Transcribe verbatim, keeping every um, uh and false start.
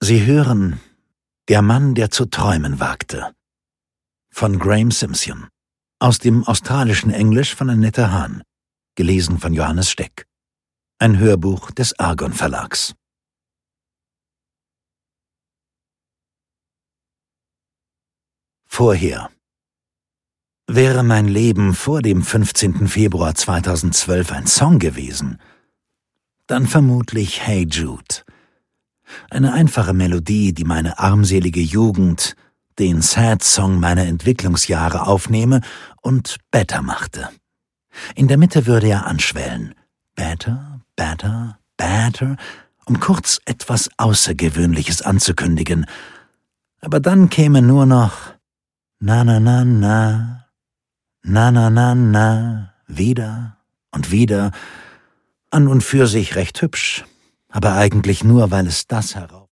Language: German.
Sie hören Der Mann, der zu träumen wagte von Graeme Simsion, aus dem australischen Englisch von Annette Hahn, gelesen von Johannes Steck. Ein Hörbuch des Argon Verlags. Vorher. Wäre mein Leben vor dem fünfzehnten Februar zweitausendzwölf ein Song gewesen, dann vermutlich Hey Jude. Eine einfache Melodie, die meine armselige Jugend, den Sad-Song meiner Entwicklungsjahre aufnehme und better machte. In der Mitte würde er anschwellen. Better, better, better, um kurz etwas Außergewöhnliches anzukündigen. Aber dann käme nur noch na na na na, na na na na, wieder und wieder, an und für sich recht hübsch, aber eigentlich nur, weil es das heraus